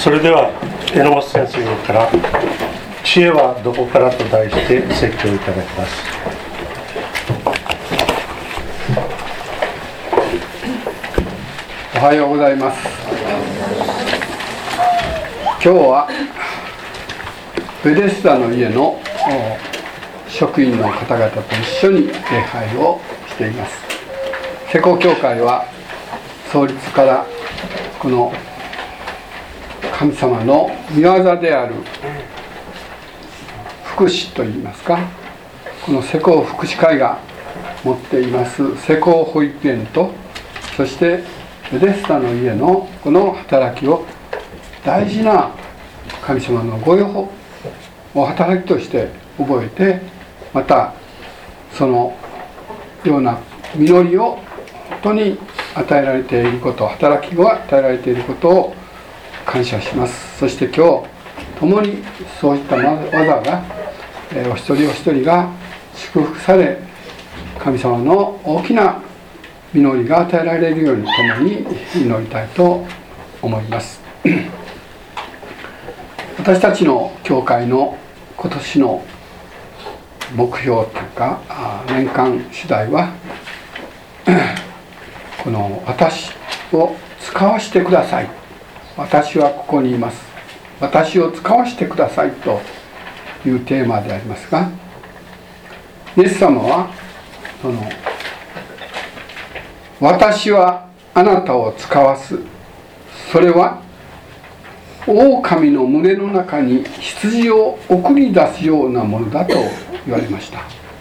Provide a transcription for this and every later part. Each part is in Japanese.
それでは榎本先生から「知恵はどこから?」と題して説教いただきます。 おはようございます。今日はベデスダの家の職員の方々と一緒に礼拝をしています。施工教会は創立からこの神様の御業である福祉といいますか、この施工福祉会が持っています施工保育園と、そしてベデスダの家のこの働きを大事な神様のご働きとして覚えて、またそのような実りを本当に与えられていること、働きが与えられていることを感謝します。そして今日共にそういった技がお一人お一人が祝福され、神様の大きな実りが与えられるように共に祈りたいと思います。私たちの教会の今年の目標というか年間主題はこの私を使わせてください、私はここにいます、私を使わせてくださいというテーマでありますが、イエス様はその私はあなたを使わす、それは狼の群れの中に羊を送り出すようなものだと言われました。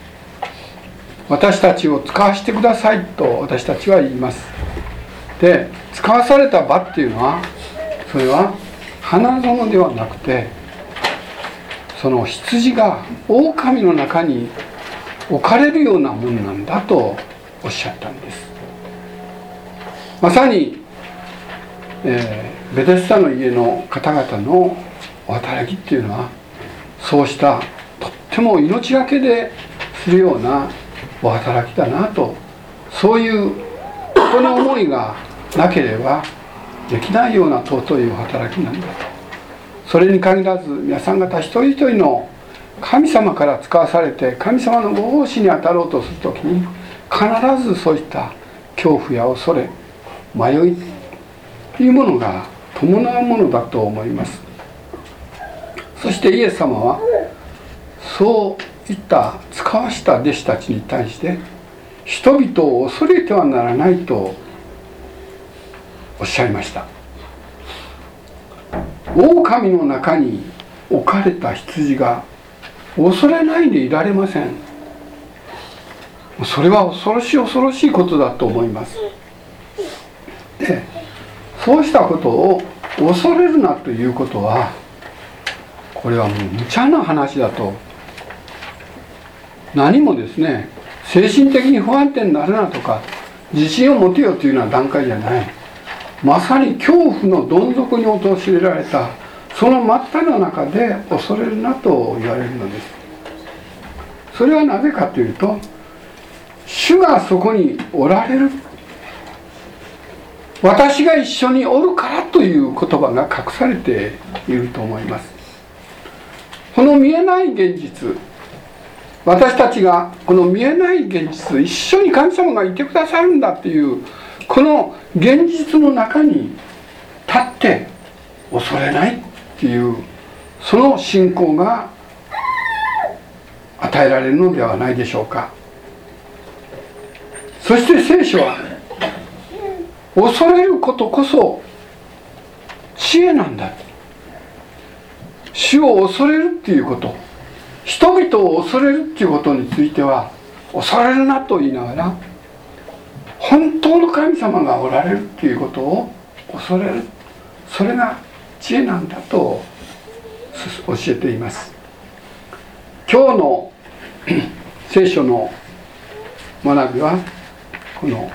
私たちを使わせてくださいと私たちは言います。で、使わされた場っていうのは、それは花園ではなくて、その羊が狼の中に置かれるようなものなんだとおっしゃったんです。まさに、ベデスダの家の方々のお働きっていうのは、そうしたとっても命がけでするようなお働きだなと、そういう人の思いがなければできないような尊いお働きなんだと。それに限らず皆さん方一人一人の神様から使わされて神様のご奉仕に当たろうとするときに、必ずそういった恐怖や恐れ、迷いというものが伴うものだと思います。そしてイエス様はそういった使わした弟子たちに対して、人々を恐れてはならないとおっしゃいました。狼の中に置かれた羊が恐れないでいられません。それは恐ろしい恐ろしいことだと思います。で、そうしたことを恐れるなということは、これはもう無茶な話だと。何もですね、精神的に不安定になるなとか自信を持てよというような段階じゃない。まさに恐怖のどん底に陥れられたその真っただ中で恐れるなと言われるのです。それはなぜかというと、主がそこにおられる、私が一緒におるからという言葉が隠されていると思います。この見えない現実、私たちがこの見えない現実、一緒に神様がいてくださるんだというこの現実の中に立って恐れないっていう、その信仰が与えられるのではないでしょうか。そして聖書は恐れることこそ知恵なんだ、主を恐れるっていうこと、人々を恐れるっていうことについては恐れるなと言いながら、本当の神様がおられるっていうことを恐れる、それが知恵なんだと教えています。今日の聖書の学びはこの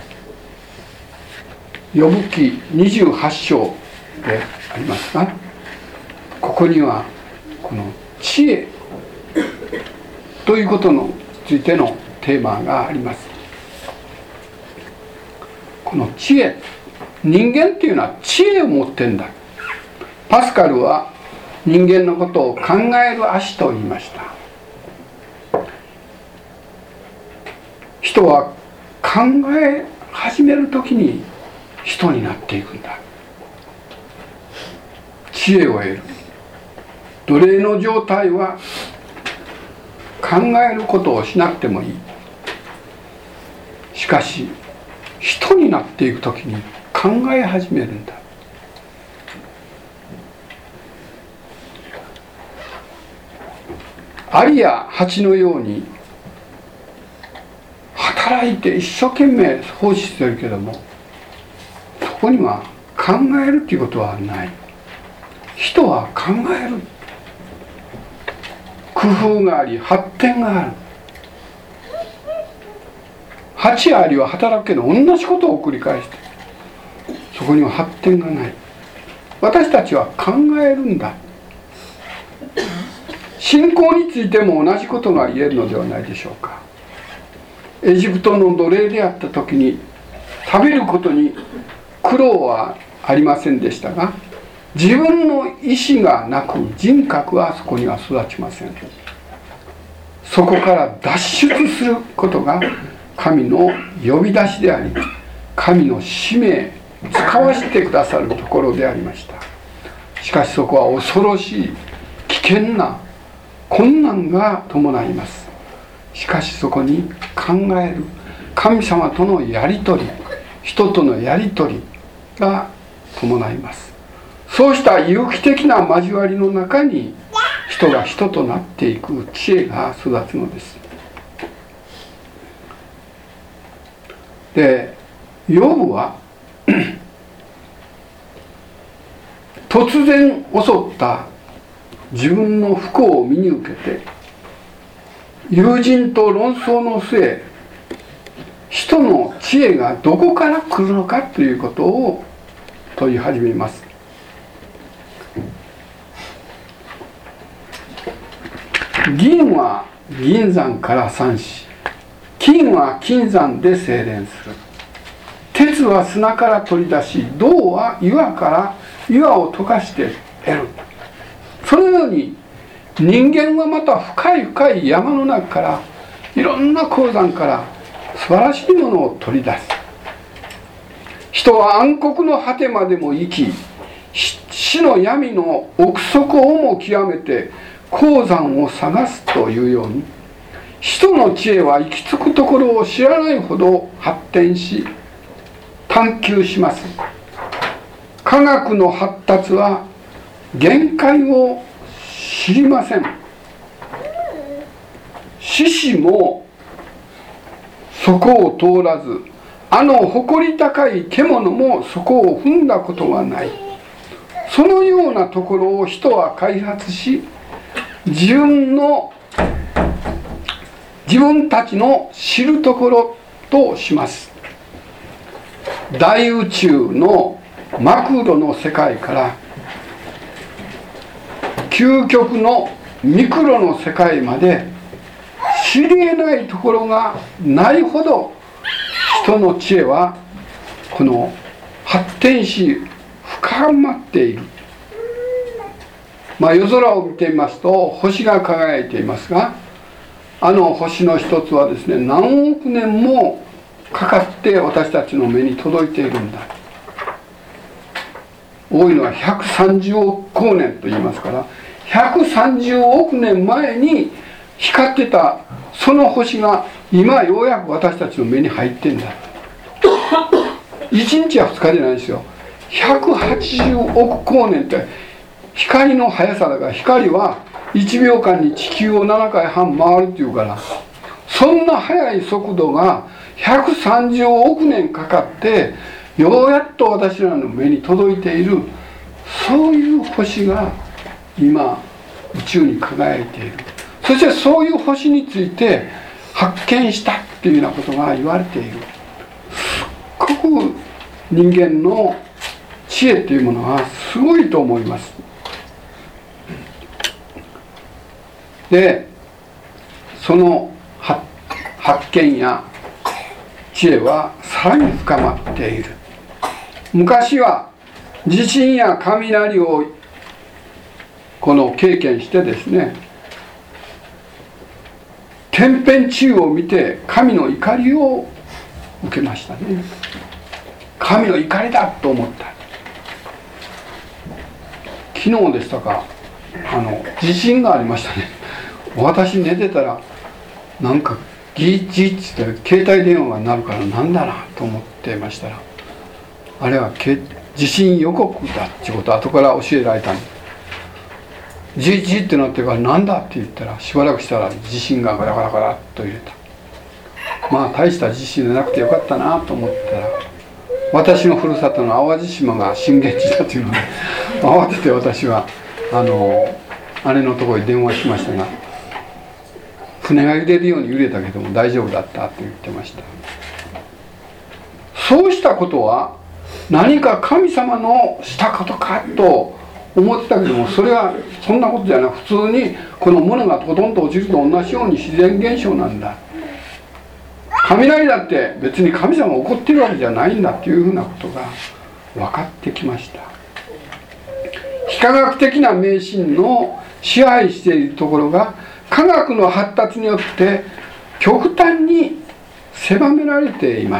ヨブ記28章でありますが、ここにはこの知恵ということについてのテーマがあります。この知恵、人間っていうのは知恵を持ってんだ。 パスカルは人間のことを考える足と言いました。人は考え始めるときに人になっていくんだ。知恵を得る。奴隷の状態は考えることをしなくてもいい。しかし人になっていくときに考え始めるんだ。アリやハチのように働いて一生懸命奉仕してるけども、そこには考えるということはない。人は考える。工夫があり発展がある。ハチやアリは働くけど同じことを繰り返して、そこには発展がない。私たちは考えるんだ。信仰についても同じことが言えるのではないでしょうか。エジプトの奴隷であった時に食べることに苦労はありませんでしたが、自分の意志がなく人格はそこには育ちません。そこから脱出することが神の呼び出しであり、神の使命、使わせてくださるところでありました。しかしそこは恐ろしい危険な困難が伴います。しかしそこに考える神様とのやり取り、人とのやり取りが伴います。そうした有機的な交わりの中に人が人となっていく知恵が育つのです。で、ヨブは突然襲った自分の不幸を身に受けて、友人と論争の末、人の知恵がどこから来るのかということを問い始めます。銀は銀山から産し、金は金山で精錬する。鉄は砂から取り出し、銅は岩から岩を溶かして得る。そのように人間はまた深い深い山の中から、いろんな鉱山から素晴らしいものを取り出す。人は暗黒の果てまでも生き、死の闇の奥底をも極めて鉱山を探すというように、人の知恵は行き着くところを知らないほど発展し探求します。科学の発達は限界を知りません。獅子もそこを通らず、誇り高い獣もそこを踏んだことがない。そのようなところを人は開発し、自分たちの知るところとします。大宇宙のマクロの世界から究極のミクロの世界まで、知り得ないところがないほど人の知恵はこの発展し深まっている。夜空を見てみますと星が輝いていますが、星の一つはですね、何億年もかかって私たちの目に届いているんだ。多いのは130億光年と言いますから、130億年前に光ってたその星が今ようやく私たちの目に入ってんだ。1日や2日じゃないですよ。180億光年って光の速さだから、光は1秒間に地球を7回半回るっていうから、そんな速い速度が130億年かかってようやっと私らの目に届いている、そういう星が今宇宙に輝いている。そしてそういう星について発見したっていうようなことが言われている。すっごく人間の知恵っていうものはすごいと思います。で、その発見や知恵はさらに深まっている。昔は地震や雷をこの経験してですね、天変地異を見て神の怒りを受けましたね。神の怒りだと思った。昨日でしたか、地震がありましたね。私寝てたらなんかギーッって携帯電話が鳴るからなんだなと思ってましたら、あれは地震予告だってことを後から教えられたんです。ジーッってなってからなんだって言ったら、しばらくしたら地震がガラガラガラっと揺れた。まあ大した地震でなくてよかったなと思ったら、私のふるさとの淡路島が震源地だというので慌てて私は姉のところに電話しましたが、船が揺れるように揺れたけども大丈夫だったと言ってました。そうしたことは何か神様のしたことかと思ってたけども、それはそんなことじゃなく、普通にこの物がトトンと落ちると同じように自然現象なんだ。雷だって別に神様が怒ってるわけじゃないんだっていうふうなことが分かってきました。非科学的な迷信の支配しているところが科学の発達によって極端に狭められています。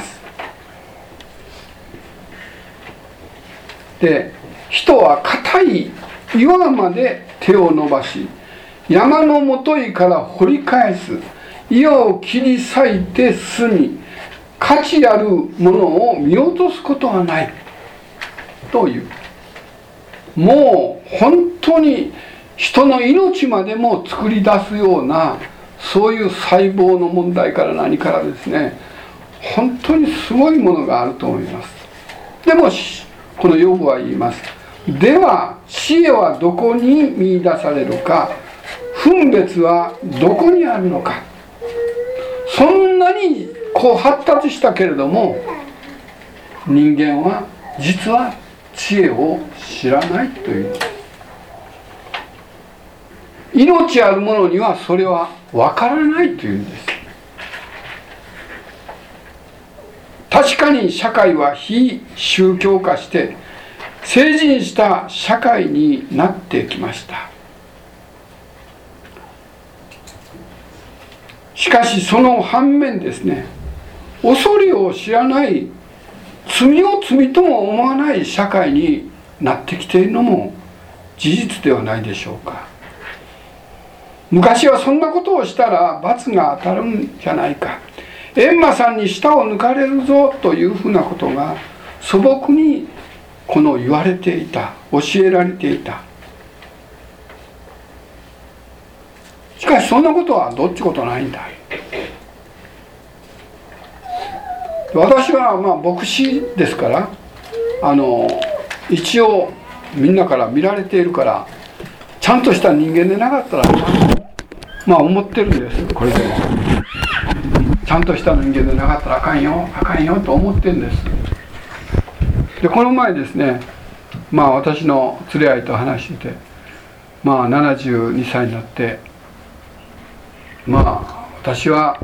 で、人は固い岩まで手を伸ばし、山のもといから掘り返す、岩を切り裂いて巣に価値あるものを見落とすことはないという、もう本当に人の命までも作り出すような、そういう細胞の問題から何からですね、本当にすごいものがあると思います。でもこのヨブは言います。では知恵はどこに見出されるか、分別はどこにあるのか。そんなに発達したけれども、人間は実は知恵を知らないという。命あるものにはそれは分からないというんです。確かに社会は非宗教化して成人した社会になってきました。しかしその反面ですね、恐れを知らない、罪を罪とも思わない社会になってきているのも事実ではないでしょうか。昔はそんなことをしたら罰が当たるんじゃないか、閻魔さんに舌を抜かれるぞというふうなことが素朴に言われていた、教えられていた。しかしそんなことはどっちことないんだ。私は牧師ですから、一応みんなから見られているから、ちゃんとした人間でなかったら思ってるんです。これでもちゃんとした人間でなかったらあかんよと思ってるんです。でこの前ですね、私の連れ合いと話してて、72歳になって、私は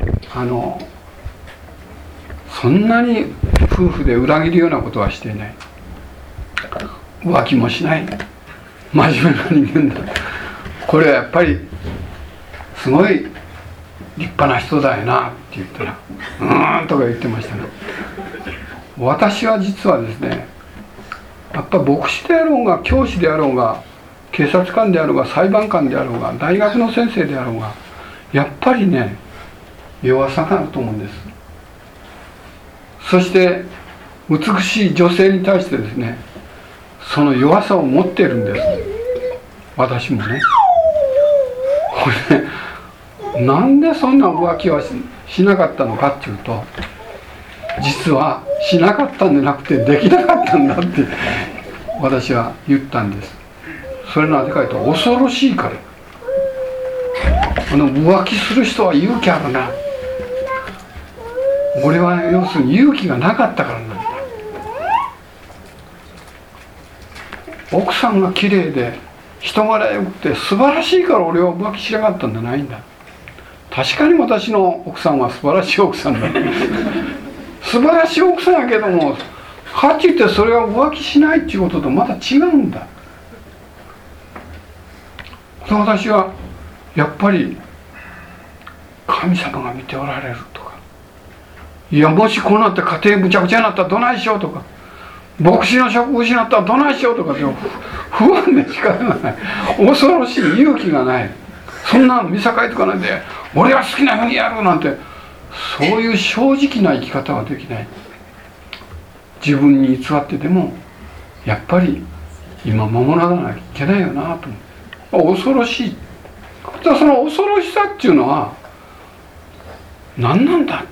そんなに夫婦で裏切るようなことはしていない、浮気もしない、真面目な人間だ、これはやっぱりすごい立派な人だよなって言ったら、とか言ってましたね。私は実はですね、やっぱ牧師であろうが教師であろうが警察官であろうが裁判官であろうが大学の先生であろうが、やっぱりね、弱さがあると思うんです。そして美しい女性に対してですね、その弱さを持っているんです。私もね。これね、なんでそんな浮気は しなかったのかっていうと、実はしなかったんじゃなくてできなかったんだって私は言ったんです。それなぜかというと、恐ろしいから。浮気する人は勇気あるな。俺は要するに勇気がなかったからなんだ。奥さんが綺麗で人柄良くて素晴らしいから俺は浮気しなかったんじゃないんだ。確かに私の奥さんは素晴らしい奥さんだ素晴らしい奥さんやけども、はっきり言ってそれは浮気しないっていうこととまた違うんだ。 私はやっぱり神様が見ておられるとか、いやもしこうなって家庭むちゃくちゃになったらどないしようとか、牧師の職を失ったらどないしようとか、でも不安で仕方がない、恐ろしい、勇気がない、そんな見境とかなんで俺は好きなふうにやるなんて、そういう正直な生き方はできない。自分に偽ってでもやっぱり今守らなきゃいけないよなと思う。恐ろしい。その恐ろしさっていうのは何なんだ。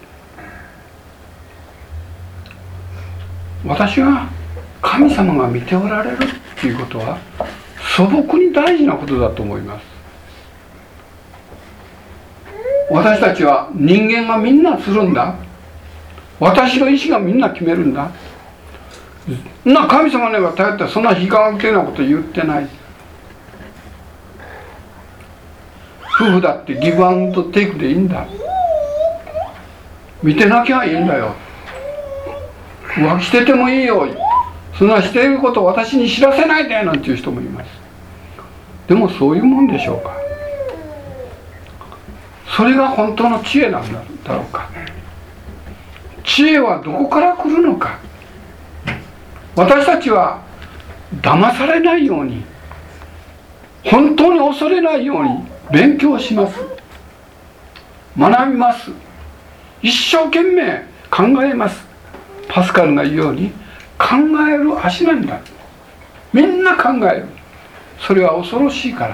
私が神様が見ておられるっていうことは素朴に大事なことだと思います。私たちは人間がみんなするんだ、私の意思がみんな決めるんだ、神様には頼ってそんな非科学的なこと言ってない。夫婦だってギブアンドテイクでいいんだ、見てなきゃいいんだよ、浮気しててもいいよ、そんなしていることを私に知らせないでなんていう人もいます。でもそういうもんでしょうか。それが本当の知恵なんだろうか。知恵はどこから来るのか。私たちは騙されないように、本当に恐れないように勉強します、学びます、一生懸命考えます。パスカルが言うように考える足なんだ。みんな考える。それは恐ろしいから。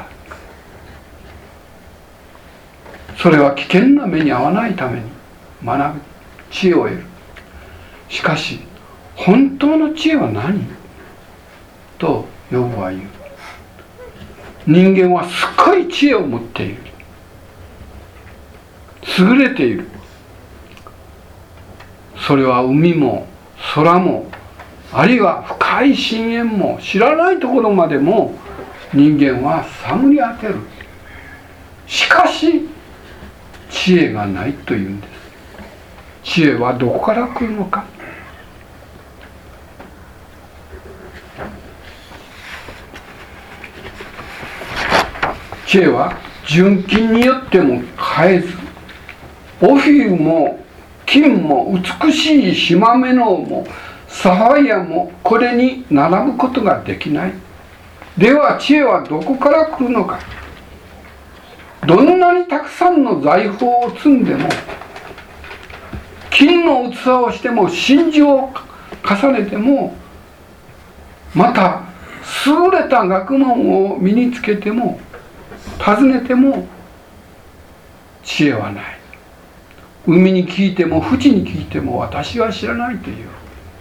それは危険な目に遭わないために学ぶ、知恵を得る。しかし本当の知恵は何とヨブは言う。人間はすごい知恵を持っている、優れている。それは海も空も、あるいは深い深淵も、知らないところまでも人間は探り当てる。しかし知恵がないというんです。知恵はどこから来るのか。知恵は純金によっても買えず、オフィルも金も美しい島目のもサファイアもこれに並ぶことができない。では知恵はどこから来るのか。どんなにたくさんの財宝を積んでも、金の器をしても、真珠を重ねても、また優れた学問を身につけても、尋ねても知恵はない。海に聞いても淵に聞いても私は知らないという。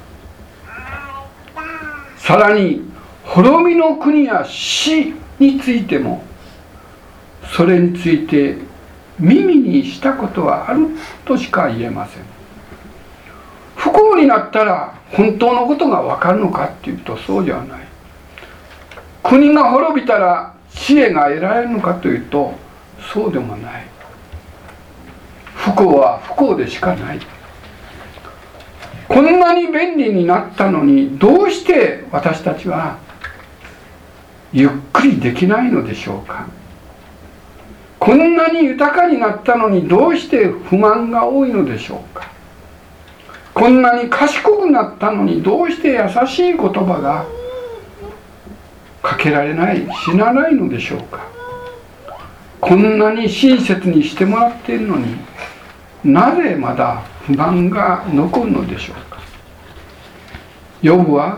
さらに滅びの国や死についても、それについて耳にしたことはあるとしか言えません。不幸になったら本当のことが分かるのかっていうとそうではない。国が滅びたら知恵が得られるのかというとそうでもない。不幸は不幸でしかない。こんなに便利になったのにどうして私たちはゆっくりできないのでしょうか。こんなに豊かになったのにどうして不満が多いのでしょうか。こんなに賢くなったのにどうして優しい言葉がかけられない、死なないのでしょうか。こんなに親切にしてもらっているのになぜまだ不満が残るのでしょうか。ヨブは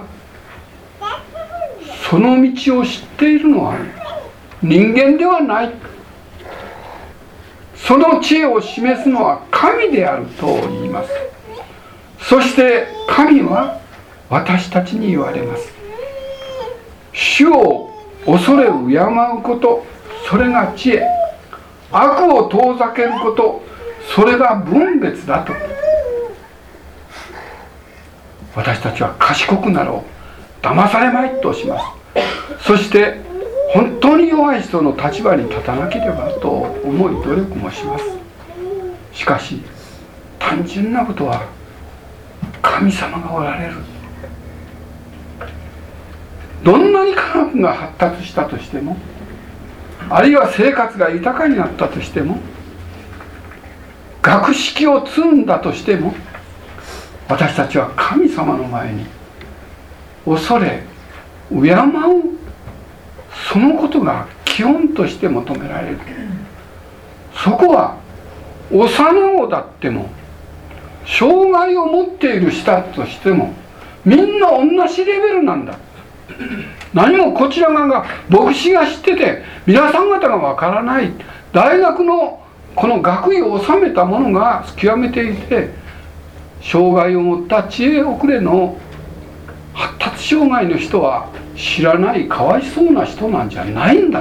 その道を知っているのは人間ではない。その知恵を示すのは神であると言います。そして神は私たちに言われます。主を恐れ敬うこと、それが知恵。悪を遠ざけること、それが分別だと。私たちは賢くなろう、騙されまいとします。そして本当に弱い人の立場に立たなければと思い努力もします。しかし単純なことは神様がおられる。どんなに科学が発達したとしてもあるいは生活が豊かになったとしても、学識を積んだとしても、私たちは神様の前に恐れ敬う、そのことが基本として求められる。そこは幼子だっても障害を持っている人としてもみんな同じレベルなんだ。何もこちら側が牧師が知ってて皆さん方がわからない、大学のこの学位を収めた者が極めていて、障害を持った知恵遅れの発達障害の人は知らない、かわいそうな人なんじゃないんだ。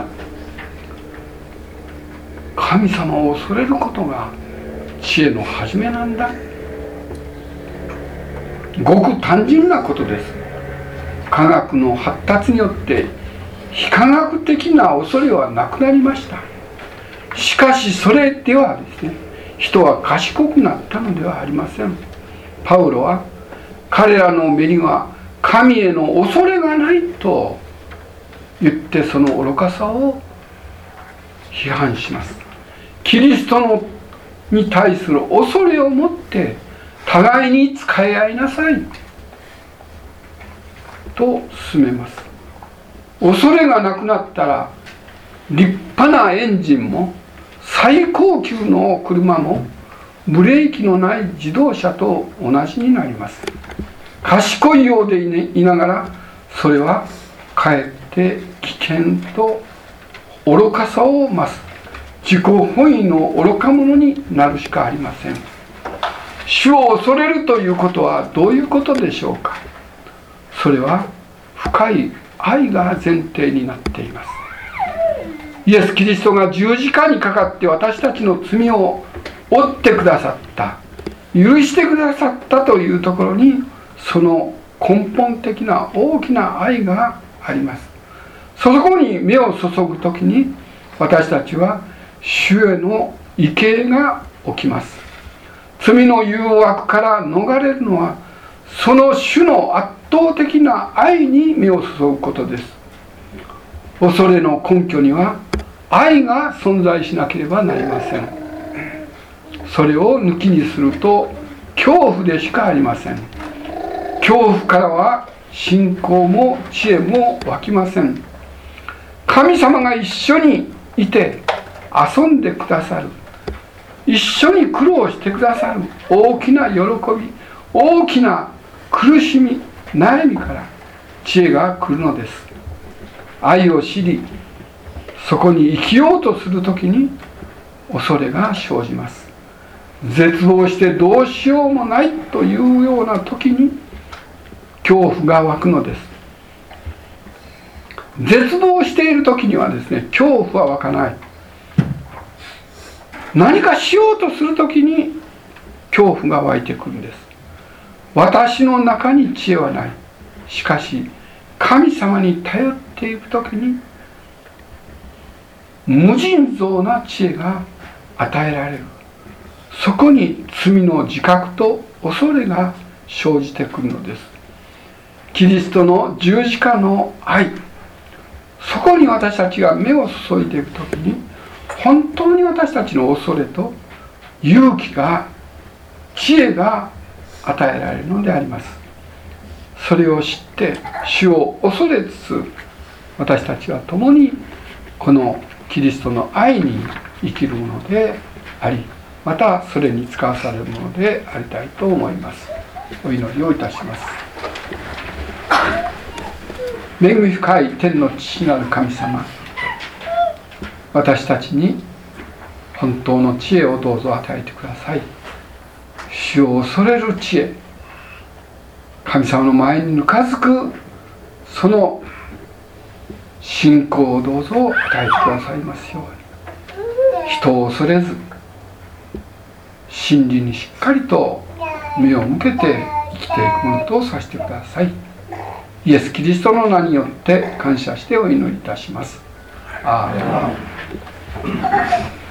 神様を恐れることが知恵の始めなんだ。ごく単純なことです。科学の発達によって非科学的な恐れはなくなりました。しかしそれではですね、人は賢くなったのではありません。パウロは彼らの目には神への恐れがないと言って、その愚かさを批判します。キリストに対する恐れを持って互いに仕え合いなさいと進めます。恐れがなくなったら立派なエンジンも最高級の車もブレーキのない自動車と同じになります。賢いようでいながら、それはかえって危険と愚かさを増す自己本位の愚か者になるしかありません。主を恐れるということはどういうことでしょうか。それは深い愛が前提になっています。イエス・キリストが十字架にかかって私たちの罪を負ってくださった、許してくださったというところに、その根本的な大きな愛があります。そこに目を注ぐときに、私たちは主への畏敬が起きます。罪の誘惑から逃れるのは、その主の圧倒的な愛に目を注ぐことです。恐れの根拠には愛が存在しなければなりません。それを抜きにすると恐怖でしかありません。恐怖からは信仰も知恵も湧きません。神様が一緒にいて遊んでくださる、一緒に苦労してくださる大きな喜び、大きな苦しみ、悩みから知恵が来るのです。愛を知り、そこに生きようとするときに恐れが生じます。絶望してどうしようもないというような時に恐怖が湧くのです。絶望している時にはですね、恐怖は湧かない。何かしようとする時に恐怖が湧いてくるんです。私の中に知恵はない。しかし神様に頼っていく時に無尽蔵な知恵が与えられる。そこに罪の自覚と恐れが生じてくるのです。キリストの十字架の愛、そこに私たちが目を注いでいくときに、本当に私たちの恐れと勇気が、知恵が与えられるのであります。それを知って主を恐れつつ、私たちは共にこのキリストの愛に生きるものであり、またそれに使わされるものでありたいと思います。お祈りをいたします。恵み深い天の父なる神様、私たちに本当の知恵をどうぞ与えてください。主を恐れる知恵、神様の前にぬかづくその信仰をどうぞ与えてくださいますように、人を恐れず真理にしっかりと目を向けて生きていくものとさせてください。イエス・キリストの名によって感謝してお祈りいたします。アーメン。